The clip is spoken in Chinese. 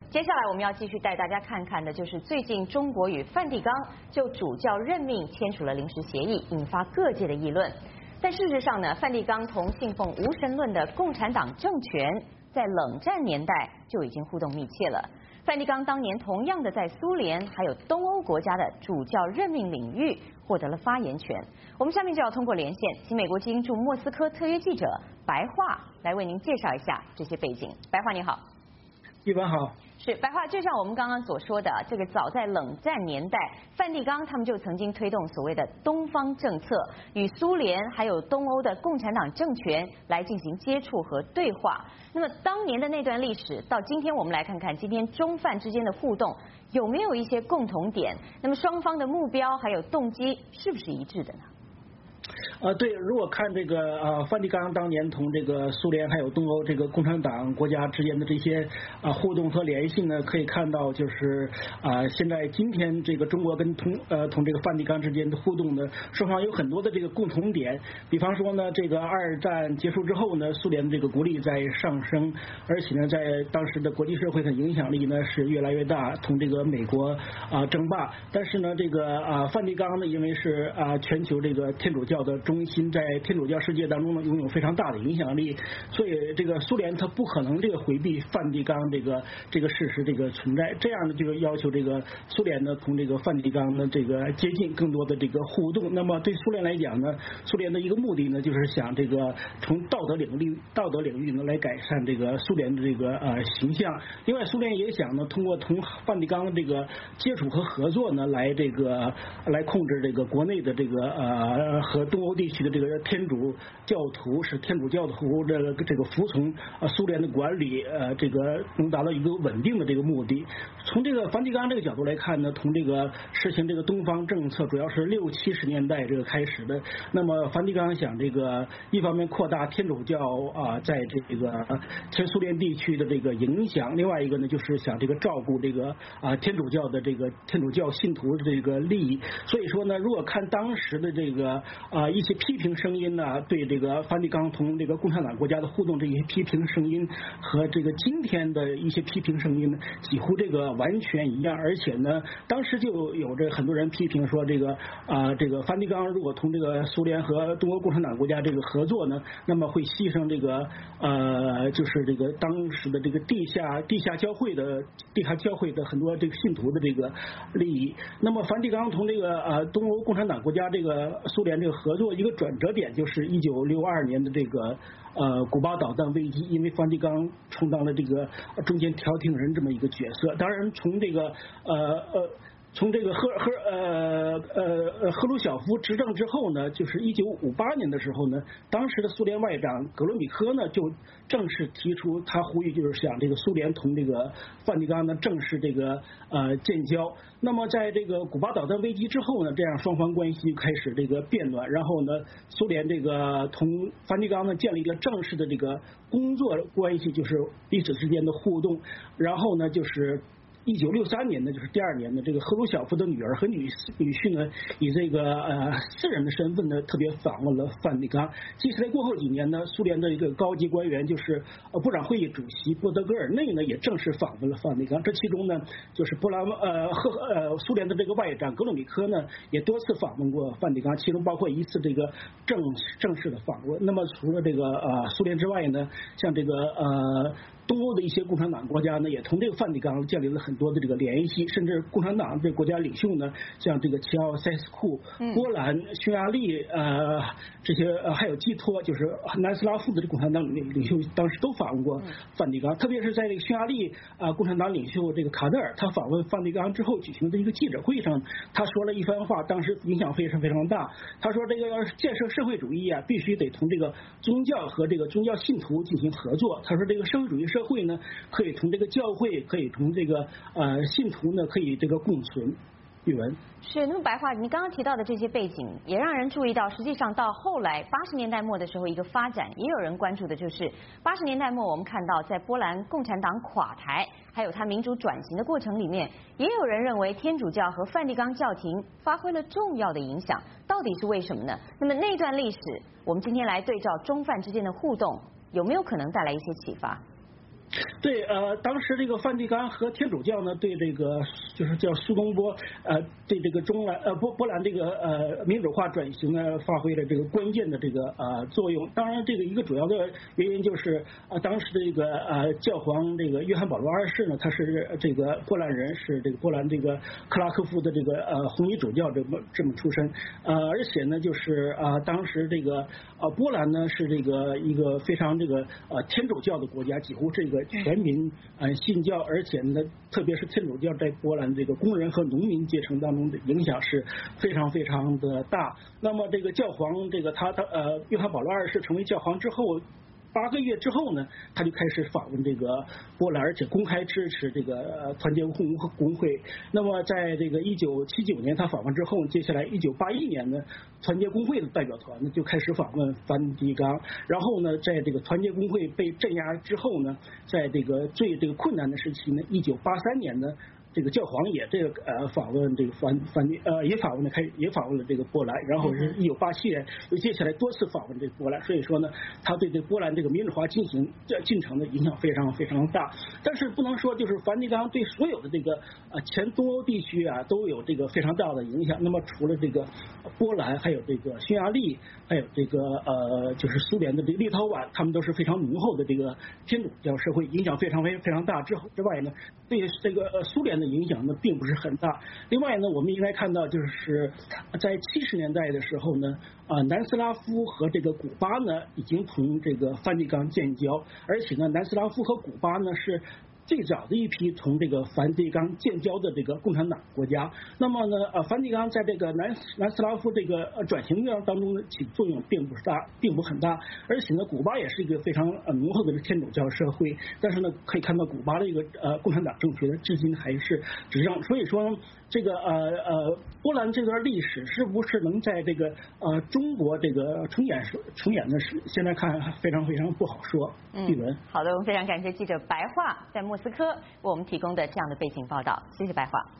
接下来我们要继续带大家看看的就是最近中国与梵蒂冈就主教任命签署了临时协议，引发各界的议论。但事实上呢，梵蒂冈同信奉无神论的共产党政权在冷战年代就已经互动密切了。梵蒂冈当年同样的在苏联还有东欧国家的主教任命领域获得了发言权。我们下面就要通过连线，请美国之音驻莫斯科特约记者白桦来为您介绍一下这些背景。白桦你好。 一般好。 是白桦，就像我们刚刚所说的，这个早在冷战年代，梵蒂冈他们就曾经推动所谓的东方政策，与苏联还有东欧的共产党政权来进行接触和对话。那么当年的那段历史，到今天我们来看看今天中梵之间的互动有没有一些共同点？那么双方的目标还有动机是不是一致的呢？ 对，如果看这个梵蒂冈当年同这个苏联还有东欧这个共产党国家之间的这些互动和联系呢，可以看到就是现在今天这个中国跟同这个梵蒂冈之间的互动呢，双方有很多的这个共同点。比方说呢，这个二战结束之后呢，苏联的这个国力在上升，而且呢，在当时的国际社会的影响力呢是越来越大，同这个美国争霸。但是呢，这个梵蒂冈呢，因为是全球这个天主教的中心，在天主教世界当中呢拥有非常大的影响力，所以这个苏联它不可能这个回避梵蒂冈这个事实这个存在，这样呢就要求这个苏联呢同这个梵蒂冈的这个接近更多的这个互动。那么对苏联来讲呢，苏联的一个目的呢就是想这个从道德领域呢来改善这个苏联的这个形象。另外苏联也想呢通过同梵蒂冈的这个接触和合作呢来控制这个国内的这个和东欧地区的这个天主教徒，使天主教徒这个服从苏联的管理，这个能达到一个稳定的这个目的。从这个梵蒂冈这个角度来看呢，从这个实行这个东方政策主要是60、70年代这个开始的。那么梵蒂冈想这个一方面扩大天主教在这个前苏联地区的这个影响，另外一个呢就是想这个照顾这个天主教的这个天主教信徒的这个利益。所以说呢，如果看当时的这个一些批评声音呢，对这个梵蒂冈同这个共产党国家的互动这些批评声音和这个今天的一些批评声音呢，几乎这个完全一样。而且呢，当时就有着很多人批评说，这个梵蒂冈如果同这个苏联和东欧共产党国家这个合作呢，那么会牺牲这个就是这个当时的这个地下教会的很多这个信徒的这个利益。那么梵蒂冈同这个东欧共产党国家这个苏联这个合作一个转折点就是1962年的这个古巴导弹危机，因为梵蒂冈充当了这个中间调停人这么一个角色。当然从这个赫鲁晓夫执政之后呢，就是1958年的时候呢，当时的苏联外长格罗米科呢就正式提出他呼吁，就是想这个苏联同这个梵蒂冈呢正式这个建交。那么在这个古巴导弹危机之后呢，这样双方关系开始这个变暖，然后呢，苏联这个同梵蒂冈呢建立了正式的这个工作关系，就是彼此之间的互动。然后呢，就是1963年呢，就是第2年呢，这个赫鲁晓夫的女儿和女婿呢，以这个私人的身份呢，特别访问了梵蒂冈。接下来过后几年呢，苏联的一个高级官员，就是部长会议主席波德戈尔内呢，也正式访问了梵蒂冈。这其中呢，就是苏联的这个外长格鲁米科呢，也多次访问过梵蒂冈，其中包括一次这个正式的访问。那么除了这个苏联之外呢，像这个东欧的一些共产党国家呢，也同这个梵蒂冈建立了很多的这个联系，甚至共产党这国家领袖呢，像这个齐奥塞斯库、波兰、匈牙利这些还有基托，就是南斯拉夫的这共产党领袖，当时都访问过梵蒂冈。特别是在这个匈牙利共产党领袖这个卡德尔，他访问梵蒂冈之后举行的一个记者会上，他说了一番话，当时影响非常大。他说，这个要建设社会主义必须得同这个宗教和这个宗教信徒进行合作。他说，这个社会主义社会呢，可以同这个教会，可以同这个信徒呢，可以这个共存。语文是，那么白桦，你刚刚提到的这些背景，也让人注意到，实际上到后来80年代末的时候，一个发展，也有人关注的就是80年代末，我们看到在波兰共产党垮台，还有它民主转型的过程里面，也有人认为天主教和梵蒂冈教廷发挥了重要的影响，到底是为什么呢？那么那段历史，我们今天来对照中梵之间的互动，有没有可能带来一些启发？ 对，当时这个梵蒂冈和天主教呢，对这个就是叫苏东坡，对这个波兰这个民主化转型呢，发挥了这个关键的这个作用。当然，这个一个主要的原因就是当时的这个教皇这个约翰保罗二世呢，他是这个波兰人，是这个波兰这个克拉科夫的这个红衣主教这么出身，而且呢，就是当时这个波兰呢是这个一个非常这个天主教的国家，几乎这个全民信教，而且呢，特别是天主教在波兰这个工人和农民阶层当中的影响是非常非常的大。那么这个教皇这个他约翰保罗二世成为教皇之后，8个月之后呢，他就开始访问这个波兰，而且公开支持这个团结工会。那么在这个1979年他访问之后，接下来1981年呢，团结工会的代表团呢就开始访问梵蒂冈。然后呢，在这个团结工会被镇压之后呢，在这个最困难的时期呢，1983年呢，这个教皇也访问这个也访问了这个波兰，然后是1987年又接下来多次访问这个波兰，所以说呢，他对这波兰这个民主化进程的影响非常非常大。但是不能说就是梵蒂冈对所有的这个前东欧地区都有这个非常大的影响。那么除了这个波兰，还有这个匈牙利，还有这个就是苏联的这个立陶宛，他们都是非常浓厚的这个天主教社会，影响非常非常大。之外呢，对这个苏联的影响呢并不是很大。另外呢，我们应该看到就是在70年代的时候呢，南斯拉夫和这个古巴呢已经同这个梵蒂冈建交，而且呢，南斯拉夫和古巴呢是最早的一批同这个梵蒂冈建交的这个共产党国家。那么呢，梵蒂冈在这个南斯拉夫这个转型当中起作用并不很大，而且呢，古巴也是一个非常浓厚的天主教社会。但是呢，可以看到古巴的一个共产党政权至今还是执政。所以说，这个波兰这段历史是不是能在这个中国这个重演呢？是现在看非常非常不好说。一轮。 好的，我们非常感谢记者白桦在莫斯科为我们提供的这样的背景报道，谢谢白桦。